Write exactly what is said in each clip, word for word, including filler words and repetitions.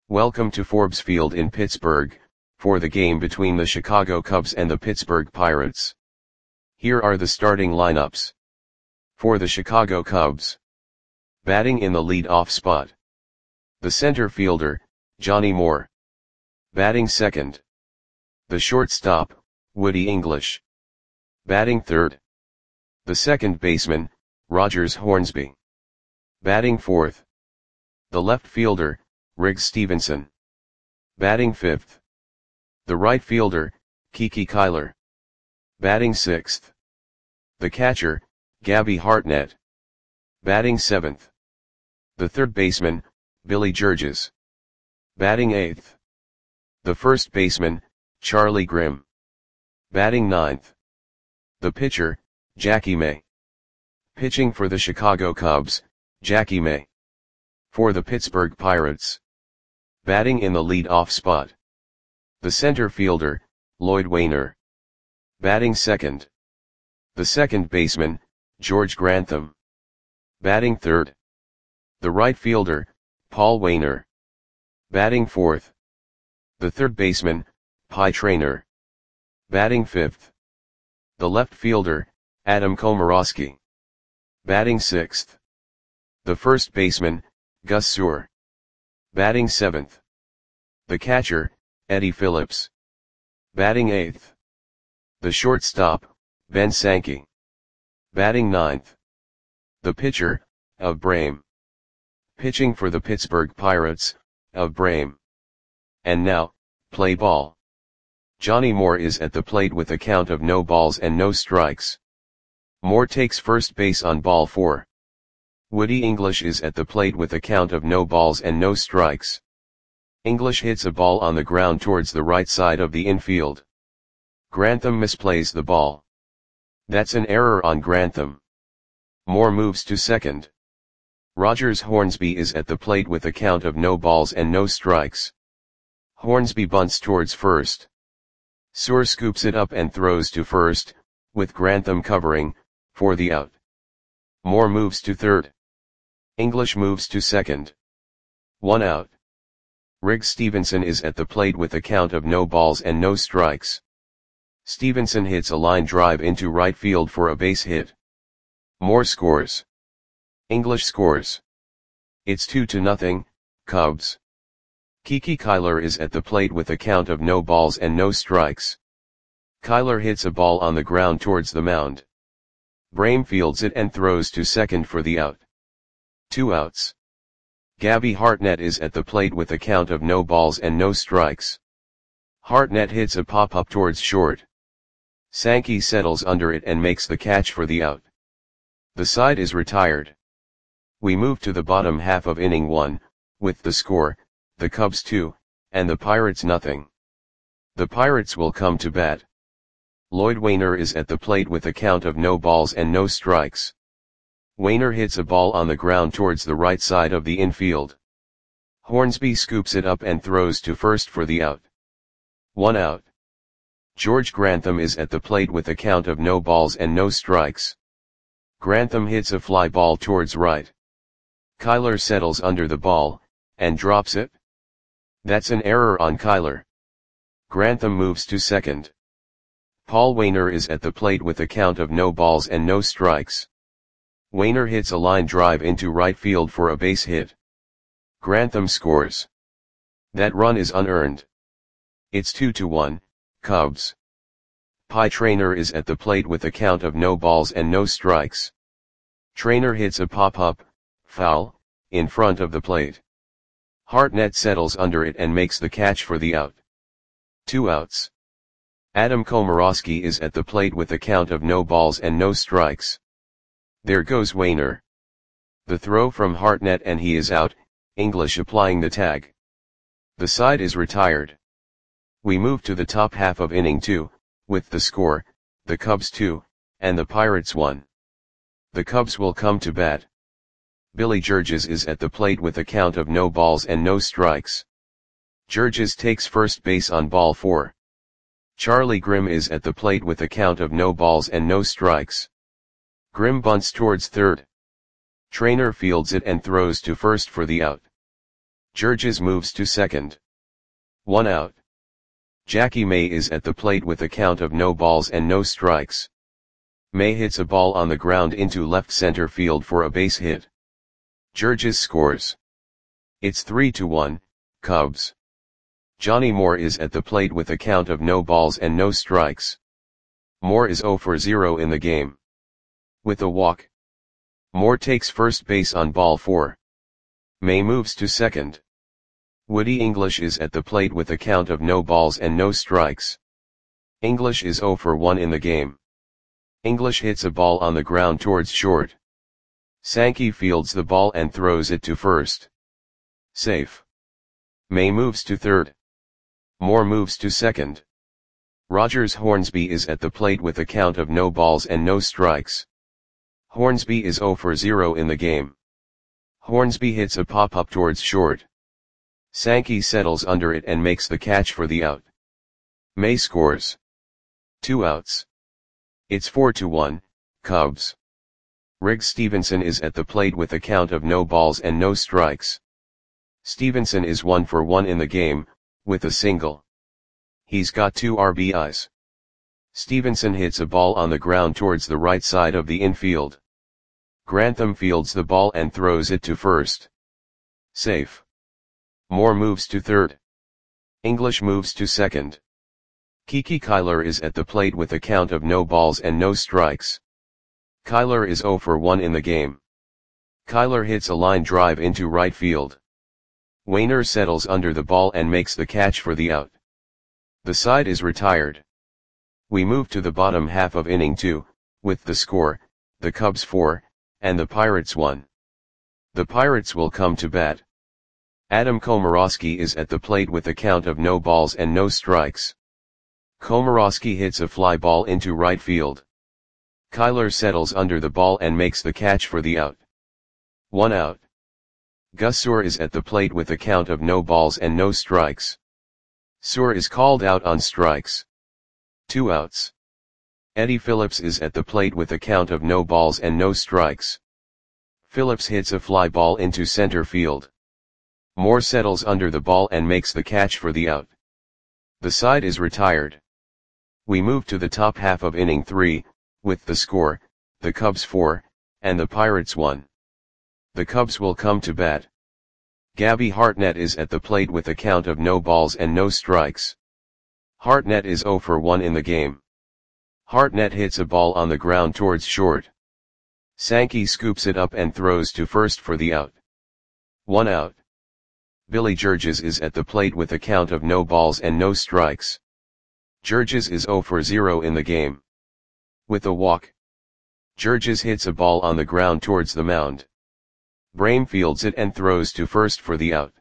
Welcome to Forbes Field in Pittsburgh, for the game between the Chicago Cubs and the Pittsburgh Pirates. Here are the starting lineups. For the Chicago Cubs. Batting in the lead-off spot. The center fielder, Johnny Moore. Batting second. The shortstop, Woody English. Batting third. The second baseman, Rogers Hornsby. Batting fourth. The left fielder, Riggs Stephenson. Batting fifth. The right fielder, Kiki Kyler. Batting sixth. The catcher, Gabby Hartnett. Batting seventh. The third baseman, Billy Georges. Batting eighth. The first baseman, Charlie Grimm. Batting ninth. The pitcher, Jackie May. Pitching for the Chicago Cubs, Jackie May. For the Pittsburgh Pirates. Batting in the lead-off spot. The center fielder, Lloyd Waner. Batting second. The second baseman, George Grantham. Batting third. The right fielder, Paul Waner. Batting fourth. The third baseman, Pie Traynor. Batting fifth. The left fielder, Adam Komorowski. Batting sixth. The first baseman, Gus Suhr. Batting seventh. The catcher, Eddie Phillips. Batting eighth. The shortstop, Ben Sankey. Batting ninth. The pitcher, Of Brame. Pitching for the Pittsburgh Pirates, Of Brame. And now, play ball. Johnny Moore is at the plate with a count of no balls and no strikes. Moore takes first base on ball four. Woody English is at the plate with a count of no balls and no strikes. English hits a ball on the ground towards the right side of the infield. Grantham misplays the ball. That's an error on Grantham. Moore moves to second. Rogers Hornsby is at the plate with a count of no balls and no strikes. Hornsby bunts towards first. Suhr scoops it up and throws to first, with Grantham covering, for the out. Moore moves to third. English moves to second. One out. Riggs Stephenson is at the plate with a count of no balls and no strikes. Stephenson hits a line drive into right field for a base hit. Moore scores. English scores. It's two to nothing, Cubs. Kiki Kyler is at the plate with a count of no balls and no strikes. Kyler hits a ball on the ground towards the mound. Brame fields it and throws to second for the out. Two outs. Gabby Hartnett is at the plate with a count of no balls and no strikes. Hartnett hits a pop-up towards short. Sankey settles under it and makes the catch for the out. The side is retired. We move to the bottom half of inning one, with the score, the Cubs two, and the Pirates nothing. The Pirates will come to bat. Lloyd Waner is at the plate with a count of no balls and no strikes. Waner hits a ball on the ground towards the right side of the infield. Hornsby scoops it up and throws to first for the out. One out. George Grantham is at the plate with a count of no balls and no strikes. Grantham hits a fly ball towards right. Kyler settles under the ball, and drops it. That's an error on Kyler. Grantham moves to second. Paul Waner is at the plate with a count of no balls and no strikes. Waner hits a line drive into right field for a base hit. Grantham scores. That run is unearned. It's two to one, Cubs. Pie Traynor is at the plate with a count of no balls and no strikes. Traynor hits a pop-up, foul, in front of the plate. Hartnett settles under it and makes the catch for the out. Two outs. Adam Komorowski is at the plate with a count of no balls and no strikes. There goes Waner. The throw from Hartnett and he is out, English applying the tag. The side is retired. We move to the top half of inning two, with the score, the Cubs two, and the Pirates one. The Cubs will come to bat. Billy Georges is at the plate with a count of no balls and no strikes. Georges takes first base on ball four. Charlie Grimm is at the plate with a count of no balls and no strikes. Grimm bunts towards third. Traynor fields it and throws to first for the out. Georges moves to second. One out. Jackie May is at the plate with a count of no balls and no strikes. May hits a ball on the ground into left center field for a base hit. Georges scores. It's three to one, Cubs. Johnny Moore is at the plate with a count of no balls and no strikes. Moore is zero for zero in the game. With a walk, Moore takes first base on ball four. May moves to second. Woody English is at the plate with a count of no balls and no strikes. English is zero for one in the game. English hits a ball on the ground towards short. Sankey fields the ball and throws it to first. Safe. May moves to third. Moore moves to second. Rogers Hornsby is at the plate with a count of no balls and no strikes. Hornsby is zero for zero in the game. Hornsby hits a pop-up towards short. Sankey settles under it and makes the catch for the out. May scores. Two outs. It's four to one, Cubs. Riggs Stevenson is at the plate with a count of no balls and no strikes. Stevenson is one for one in the game, with a single. He's got two R B Is. Stevenson hits a ball on the ground towards the right side of the infield. Grantham fields the ball and throws it to first. Safe. Moore moves to third. English moves to second. Kiki Kyler is at the plate with a count of no balls and no strikes. Kyler is zero for one in the game. Kyler hits a line drive into right field. Wainer settles under the ball and makes the catch for the out. The side is retired. We move to the bottom half of inning two, with the score, the Cubs four, and the Pirates one. The Pirates will come to bat. Adam Komorowski is at the plate with a count of no balls and no strikes. Komorowski hits a fly ball into right field. Kyler settles under the ball and makes the catch for the out. One out. Gus Suhr is at the plate with a count of no balls and no strikes. Suhr is called out on strikes. Two outs. Eddie Phillips is at the plate with a count of no balls and no strikes. Phillips hits a fly ball into center field. Moore settles under the ball and makes the catch for the out. The side is retired. We move to the top half of inning three, with the score, the Cubs four, and the Pirates one. The Cubs will come to bat. Gabby Hartnett is at the plate with a count of no balls and no strikes. Hartnett is zero for one in the game. Hartnett hits a ball on the ground towards short. Sankey scoops it up and throws to first for the out. One out. Billy Georges is at the plate with a count of no balls and no strikes. Georges is zero for zero in the game. With a walk, Georges hits a ball on the ground towards the mound. Brame fields it and throws to first for the out.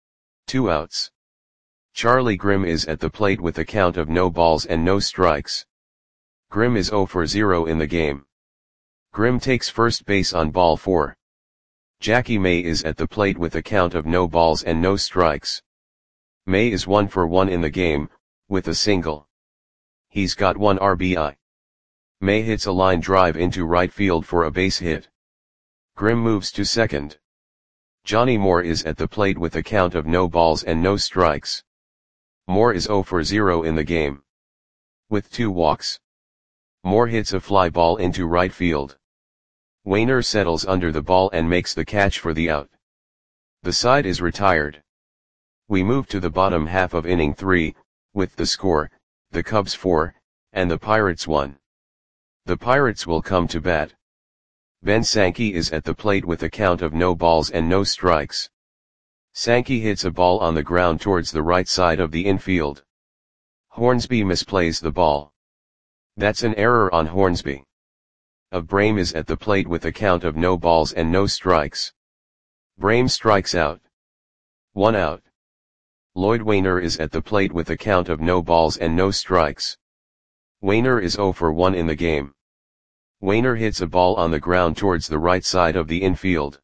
Two outs. Charlie Grimm is at the plate with a count of no balls and no strikes. Grimm is zero for zero in the game. Grimm takes first base on ball four. Jackie May is at the plate with a count of no balls and no strikes. May is one for one in the game, with a single. He's got one R B I. May hits a line drive into right field for a base hit. Grimm moves to second. Johnny Moore is at the plate with a count of no balls and no strikes. Moore is zero for zero in the game. With two walks, Moore hits a fly ball into right field. Wainer settles under the ball and makes the catch for the out. The side is retired. We move to the bottom half of inning three, with the score, the Cubs four, and the Pirates one. The Pirates will come to bat. Ben Sankey is at the plate with a count of no balls and no strikes. Sankey hits a ball on the ground towards the right side of the infield. Hornsby misplays the ball. That's an error on Hornsby. Of Brame is at the plate with a count of no balls and no strikes. Brame strikes out. One out. Lloyd Wainer is at the plate with a count of no balls and no strikes. Wainer is zero for one in the game. Wainer hits a ball on the ground towards the right side of the infield.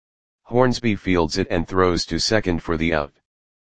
Hornsby fields it and throws to second for the out.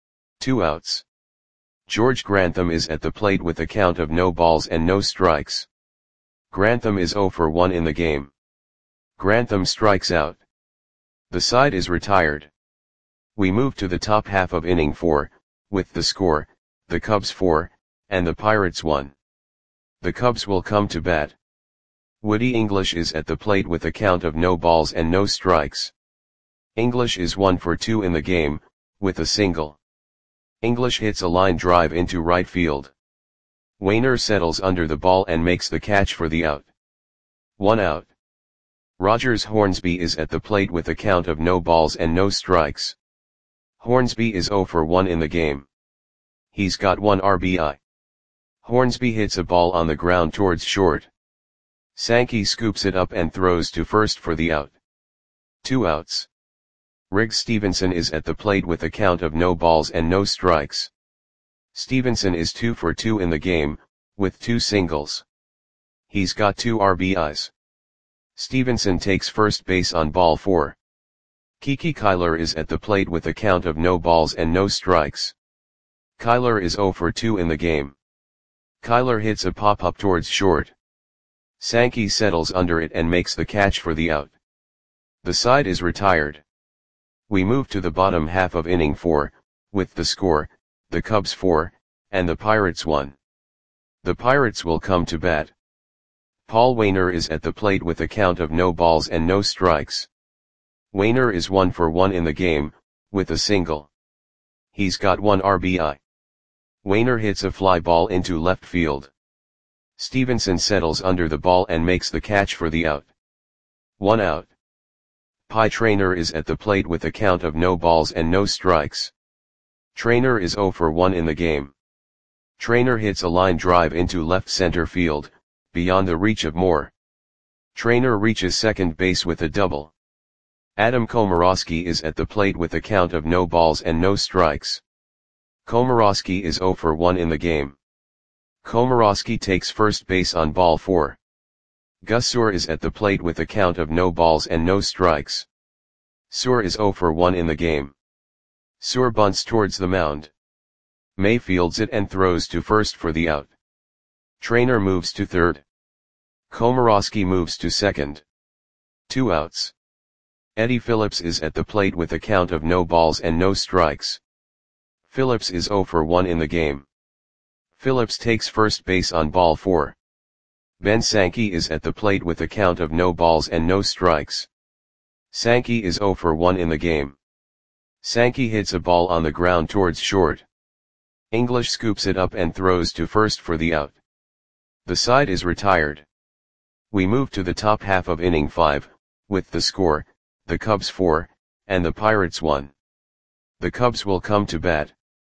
Two outs. George Grantham is at the plate with a count of no balls and no strikes. Grantham is zero for one in the game. Grantham strikes out. The side is retired. We move to the top half of inning four, with the score, the Cubs four, and the Pirates one. The Cubs will come to bat. Woody English is at the plate with a count of no balls and no strikes. English is one for two in the game, with a single. English hits a line drive into right field. Wainer settles under the ball and makes the catch for the out. One out. Rogers Hornsby is at the plate with a count of no balls and no strikes. Hornsby is oh for one in the game. He's got one R B I. Hornsby hits a ball on the ground towards short. Sankey scoops it up and throws to first for the out. Two outs. Riggs Stevenson is at the plate with a count of no balls and no strikes. Stevenson is two for two in the game, with two singles. He's got two R B Is. Stevenson takes first base on ball four. Kiki Kyler is at the plate with a count of no balls and no strikes. Kyler is oh for two in the game. Kyler hits a pop-up towards short. Sankey settles under it and makes the catch for the out. The side is retired. We move to the bottom half of inning four, with the score, the Cubs four, and the Pirates one. The Pirates will come to bat. Paul Wainer is at the plate with a count of no balls and no strikes. Wainer is one for one in the game, with a single. He's got one R B I. Wainer hits a fly ball into left field. Stevenson settles under the ball and makes the catch for the out. One out. Pie Traynor is at the plate with a count of no balls and no strikes. Traynor is oh for one in the game. Traynor hits a line drive into left center field, beyond the reach of Moore. Traynor reaches second base with a double. Adam Komorowski is at the plate with a count of no balls and no strikes. Komorowski is oh for one in the game. Komorowski takes first base on ball four. Gus Suhr is at the plate with a count of no balls and no strikes. Suhr is oh for one in the game. Suhr bunts towards the mound. May fields it and throws to first for the out. Traynor moves to third. Komorowski moves to second. Two outs. Eddie Phillips is at the plate with a count of no balls and no strikes. Phillips is oh for one in the game. Phillips takes first base on ball four. Ben Sankey is at the plate with a count of no balls and no strikes. Sankey is oh for one in the game. Sankey hits a ball on the ground towards short. English scoops it up and throws to first for the out. The side is retired. We move to the top half of inning five, with the score, the Cubs four, and the Pirates one. The Cubs will come to bat.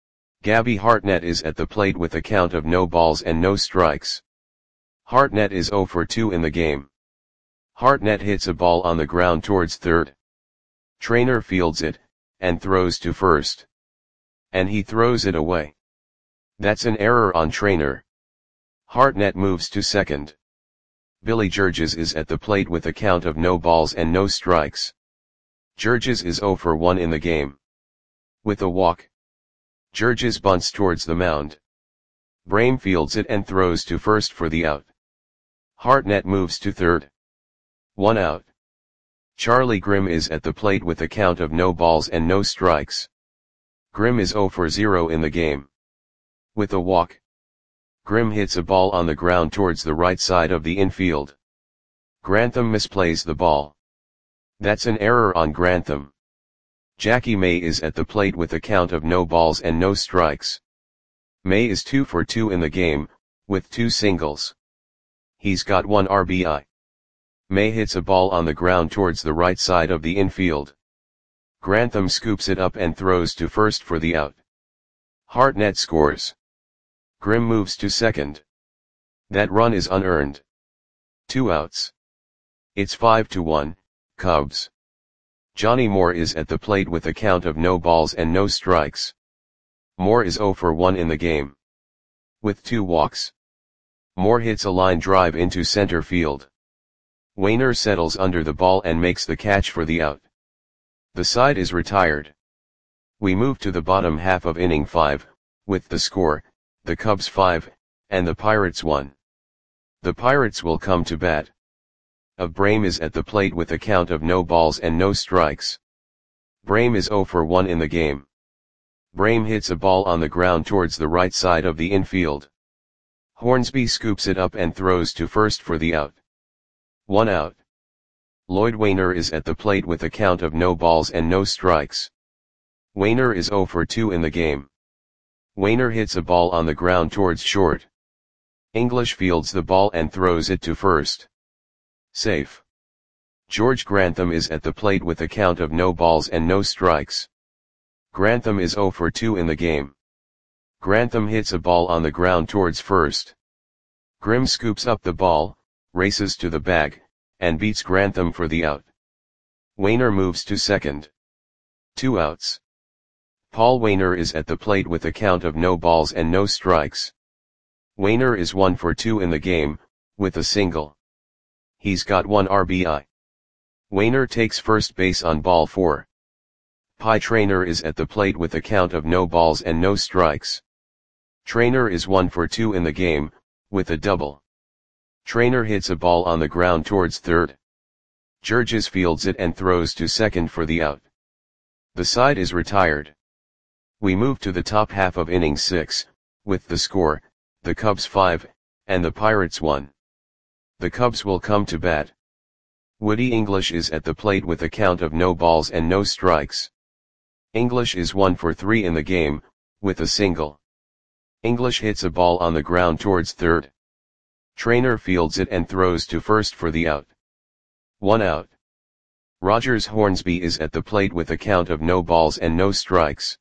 Gabby Hartnett is at the plate with a count of no balls and no strikes. Hartnett is oh for two in the game. Hartnett hits a ball on the ground towards third. Traynor fields it, and throws to first. And he throws it away. That's an error on Traynor. Hartnett moves to second. Billy Georges is at the plate with a count of no balls and no strikes. Georges is oh for one in the game. With a walk. Georges bunts towards the mound. Brame fields it and throws to first for the out. Hartnett moves to third. One out. Charlie Grimm is at the plate with a count of no balls and no strikes. Grimm is oh for zero in the game. With a walk. Grimm hits a ball on the ground towards the right side of the infield. Grantham misplays the ball. That's an error on Grantham. Jackie May is at the plate with a count of no balls and no strikes. May is two for two in the game, with two singles. He's got one R B I. May hits a ball on the ground towards the right side of the infield. Grantham scoops it up and throws to first for the out. Hartnett scores. Grimm moves to second. That run is unearned. Two outs. It's five to one, Cubs. Johnny Moore is at the plate with a count of no balls and no strikes. Moore is oh for one in the game. With two walks. Moore hits a line drive into center field. Wainer settles under the ball and makes the catch for the out. The side is retired. We move to the bottom half of inning five, with the score, the Cubs five, and the Pirates one. The Pirates will come to bat. Of Brame is at the plate with a count of no balls and no strikes. Brame is zero for one in the game. Brame hits a ball on the ground towards the right side of the infield. Hornsby scoops it up and throws to first for the out. One out. Lloyd Wainer is at the plate with a count of no balls and no strikes. Wainer is zero for two in the game. Wainer hits a ball on the ground towards short. English fields the ball and throws it to first. Safe. George Grantham is at the plate with a count of no balls and no strikes. Grantham is zero for two in the game. Grantham hits a ball on the ground towards first. Grimm scoops up the ball, races to the bag, and beats Grantham for the out. Wainer moves to second. Two outs. Paul Wainer is at the plate with a count of no balls and no strikes. Wainer is one for two in the game, with a single. He's got one R B I. Wainer takes first base on ball four. Pie Traynor is at the plate with a count of no balls and no strikes. Traynor is one for two in the game, with a double. Traynor hits a ball on the ground towards third. Georges fields it and throws to second for the out. The side is retired. We move to the top half of inning six, with the score, the Cubs five, and the Pirates one. The Cubs will come to bat. Woody English is at the plate with a count of no balls and no strikes. English is one for three in the game, with a single. English hits a ball on the ground towards third. Traynor fields it and throws to first for the out. One out. Rogers Hornsby is at the plate with a count of no balls and no strikes.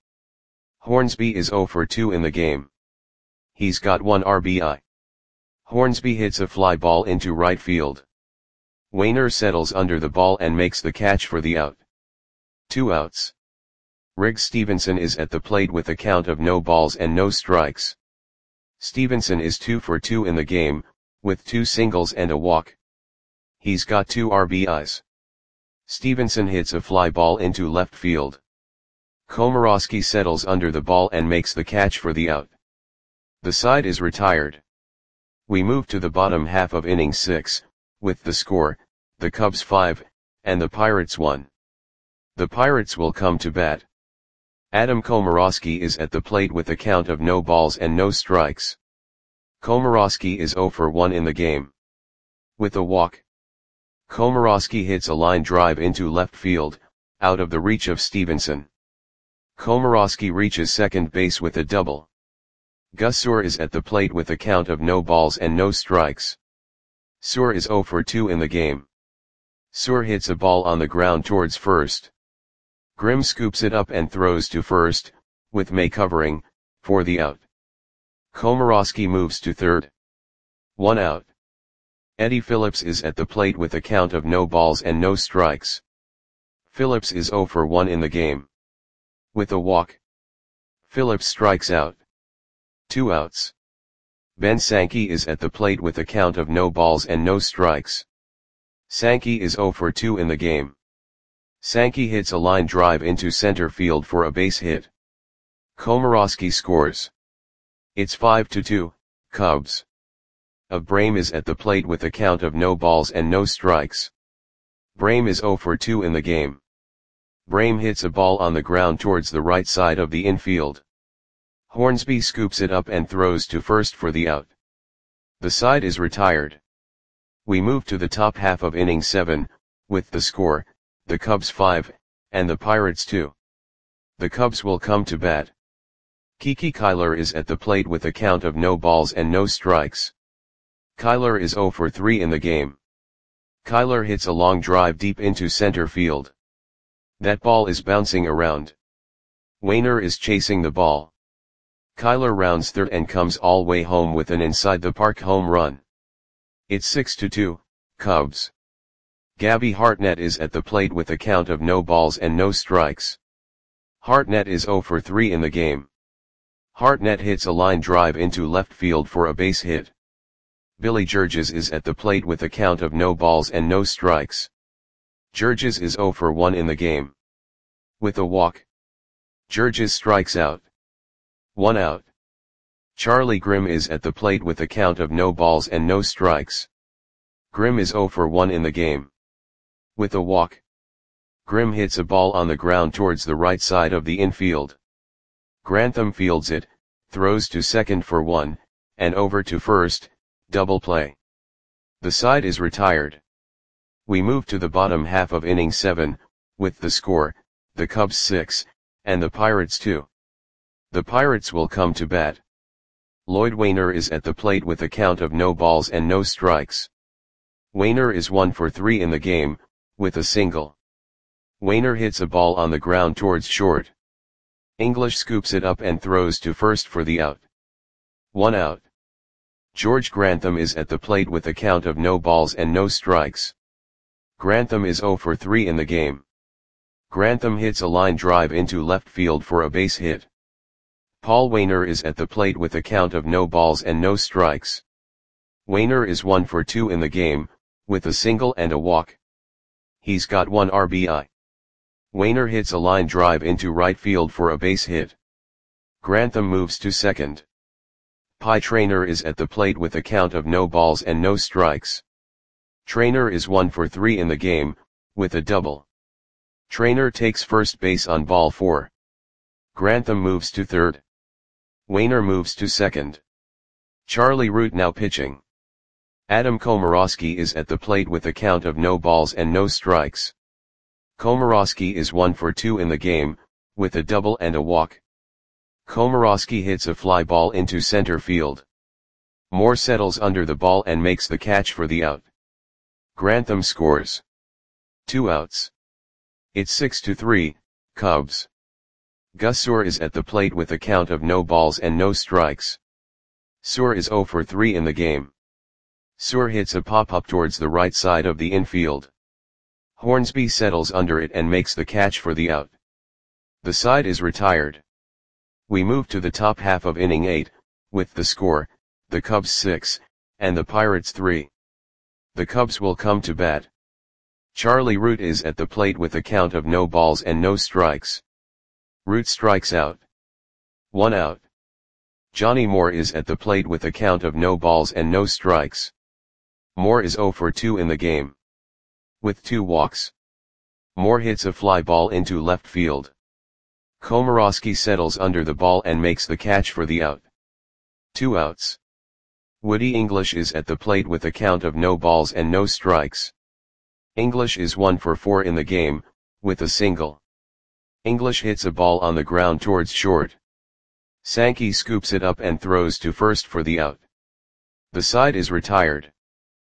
Hornsby is zero for two in the game. He's got one R B I. Hornsby hits a fly ball into right field. Wainer settles under the ball and makes the catch for the out. Two outs. Riggs Stevenson is at the plate with a count of no balls and no strikes. Stevenson is two for two in the game, with two singles and a walk. He's got two R B Is. Stevenson hits a fly ball into left field. Komorowski settles under the ball and makes the catch for the out. The side is retired. We move to the bottom half of inning six, with the score, the Cubs five, and the Pirates one. The Pirates will come to bat. Adam Komorowski is at the plate with a count of no balls and no strikes. Komorowski is zero for one in the game. With a walk. Komorowski hits a line drive into left field, out of the reach of Stevenson. Komorowski reaches second base with a double. Gus Suhr is at the plate with a count of no balls and no strikes. Suhr is zero for two in the game. Suhr hits a ball on the ground towards first. Grimm scoops it up and throws to first, with May covering, for the out. Komorowski moves to third. One out. Eddie Phillips is at the plate with a count of no balls and no strikes. Phillips is zero for one in the game. With a walk. Phillips strikes out. Two outs. Ben Sankey is at the plate with a count of no balls and no strikes. Sankey is zero for two in the game. Sankey hits a line drive into center field for a base hit. Komorowski scores. It's five to two, Cubs. Of Brame is at the plate with a count of no balls and no strikes. Brame is zero for two in the game. Brame hits a ball on the ground towards the right side of the infield. Hornsby scoops it up and throws to first for the out. The side is retired. We move to the top half of inning seven, with the score, the Cubs five, and the Pirates two. The Cubs will come to bat. Kiki Kyler is at the plate with a count of no balls and no strikes. Kyler is zero for three in the game. Kyler hits a long drive deep into center field. That ball is bouncing around. Wainer is chasing the ball. Kyler rounds third and comes all way home with an inside-the-park home run. It's six to two, Cubs. Gabby Hartnett is at the plate with a count of no balls and no strikes. Hartnett is zero for three in the game. Hartnett hits a line drive into left field for a base hit. Billy Georges is at the plate with a count of no balls and no strikes. Georges is zero for one in the game. With a walk. Georges strikes out. One out. Charlie Grimm is at the plate with a count of no balls and no strikes. Grimm is zero for one in the game. With a walk. Grimm hits a ball on the ground towards the right side of the infield. Grantham fields it, throws to second for one, and over to first, double play. The side is retired. We move to the bottom half of inning seven, with the score, the Cubs six, and the Pirates two. The Pirates will come to bat. Lloyd Wainer is at the plate with a count of no balls and no strikes. Wainer is one for three in the game, with a single. Wainer hits a ball on the ground towards short. English scoops it up and throws to first for the out. One out. George Grantham is at the plate with a count of no balls and no strikes. Grantham is zero for three in the game. Grantham hits a line drive into left field for a base hit. Paul Wainer is at the plate with a count of no balls and no strikes. Wainer is one for two in the game, with a single and a walk. He's got one R B I. Wainer hits a line drive into right field for a base hit. Grantham moves to second. Pie Traynor is at the plate with a count of no balls and no strikes. Traynor is one for three in the game, with a double. Traynor takes first base on ball four. Grantham moves to third. Wainer moves to second. Charlie Root now pitching. Adam Komorowski is at the plate with a count of no balls and no strikes. Komorowski is one for two in the game, with a double and a walk. Komorowski hits a fly ball into center field. Moore settles under the ball and makes the catch for the out. Grantham scores. Two outs. It's six to three, Cubs. Gus Suhr is at the plate with a count of no balls and no strikes. Suhr is zero for three in the game. Suhr hits a pop-up towards the right side of the infield. Hornsby settles under it and makes the catch for the out. The side is retired. We move to the top half of inning eight, with the score, the Cubs six, and the Pirates three. The Cubs will come to bat. Charlie Root is at the plate with a count of no balls and no strikes. Root strikes out. One out. Johnny Moore is at the plate with a count of no balls and no strikes. Moore is zero for two in the game. With two walks. Moore hits a fly ball into left field. Komorowski settles under the ball and makes the catch for the out. Two outs. Woody English is at the plate with a count of no balls and no strikes. English is one for four in the game, with a single. English hits a ball on the ground towards short. Sankey scoops it up and throws to first for the out. The side is retired.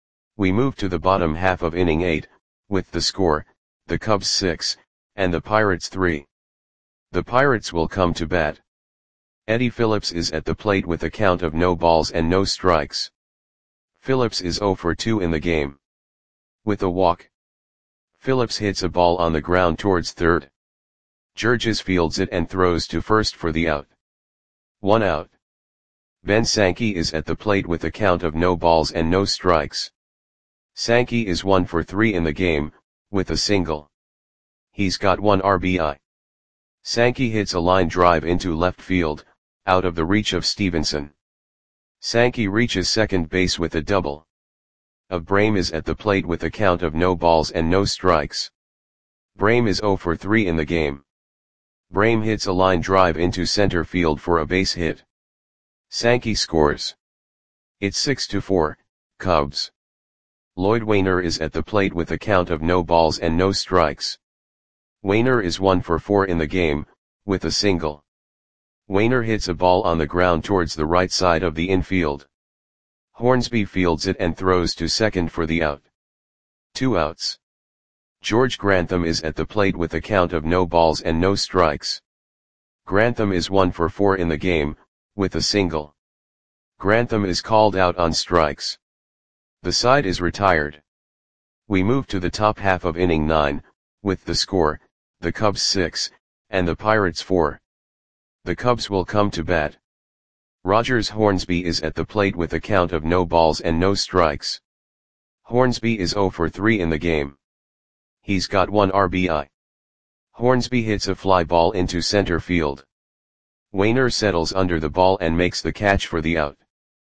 We move to the bottom half of inning eight, with the score, the Cubs six, and the Pirates three. The Pirates will come to bat. Eddie Phillips is at the plate with a count of no balls and no strikes. Phillips is zero for two in the game. With a walk. Phillips hits a ball on the ground towards third. Georges fields it and throws to first for the out. One out. Ben Sankey is at the plate with a count of no balls and no strikes. Sankey is one for three in the game, with a single. He's got one R B I. Sankey hits a line drive into left field, out of the reach of Stevenson. Sankey reaches second base with a double. Of Brame is at the plate with a count of no balls and no strikes. Brame is zero for three in the game. Brame hits a line drive into center field for a base hit. Sankey scores. It's six to four, Cubs. Lloyd Wainer is at the plate with a count of no balls and no strikes. Wainer is one for four in the game, with a single. Wainer hits a ball on the ground towards the right side of the infield. Hornsby fields it and throws to second for the out. Two outs. George Grantham is at the plate with a count of no balls and no strikes. Grantham is one for four in the game, with a single. Grantham is called out on strikes. The side is retired. We move to the top half of inning nine, with the score, the Cubs six, and the Pirates four. The Cubs will come to bat. Rogers Hornsby is at the plate with a count of no balls and no strikes. Hornsby is zero for three in the game. He's got one R B I. Hornsby hits a fly ball into center field. Wainer settles under the ball and makes the catch for the out.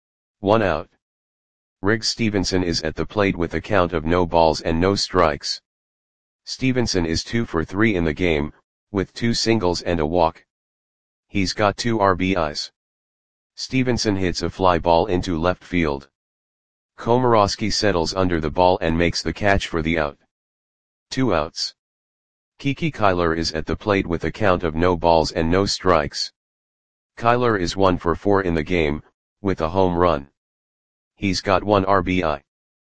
One out. Riggs Stevenson is at the plate with a count of no balls and no strikes. Stevenson is two for three in the game, with two singles and a walk. He's got two R B Is. Stevenson hits a fly ball into left field. Komorowski settles under the ball and makes the catch for the out. Two outs. Kiki Kyler is at the plate with a count of no balls and no strikes. Kyler is one for four in the game, with a home run. He's got one R B I.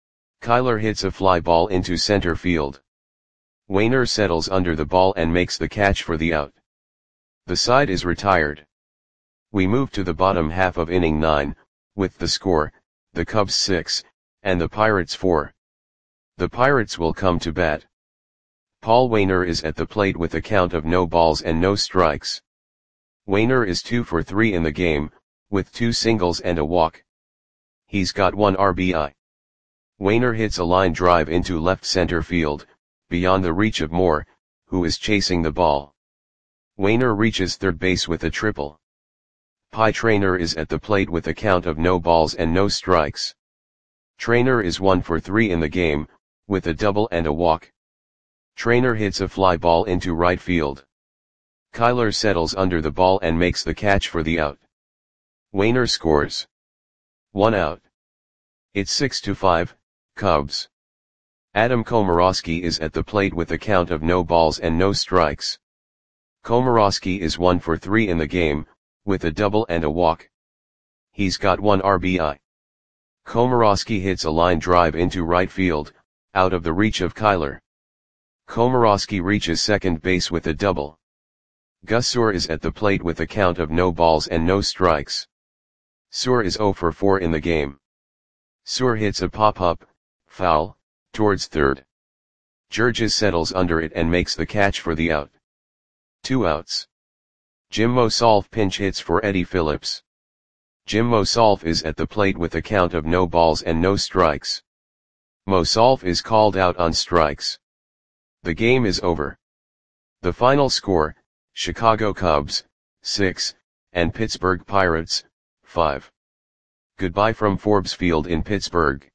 Kyler hits a fly ball into center field. Wainer settles under the ball and makes the catch for the out. The side is retired. We move to the bottom half of inning nine, with the score, the Cubs six, and the Pirates four. The Pirates will come to bat. Paul Wainer is at the plate with a count of no balls and no strikes. Wainer is two for three in the game, with two singles and a walk. He's got one R B I. Wainer hits a line drive into left center field, beyond the reach of Moore, who is chasing the ball. Wainer reaches third base with a triple. Pie Traynor is at the plate with a count of no balls and no strikes. Traynor is one for three in the game, with a double and a walk. Traynor hits a fly ball into right field. Kyler settles under the ball and makes the catch for the out. Wainer scores. One out. It's six to five, Cubs. Adam Komorowski is at the plate with a count of no balls and no strikes. Komorowski is one for three in the game, with a double and a walk. He's got one R B I. Komorowski hits a line drive into right field, out of the reach of Kyler. Komorowski reaches second base with a double. Gus Suhr is at the plate with a count of no balls and no strikes. Suhr is zero for four in the game. Suhr hits a pop-up, foul, towards third. Georges settles under it and makes the catch for the out. Two outs. Jim Mosolf pinch hits for Eddie Phillips. Jim Mosolf is at the plate with a count of no balls and no strikes. Mosolf is called out on strikes. The game is over. The final score, Chicago Cubs, six, and Pittsburgh Pirates, five. Goodbye from Forbes Field in Pittsburgh.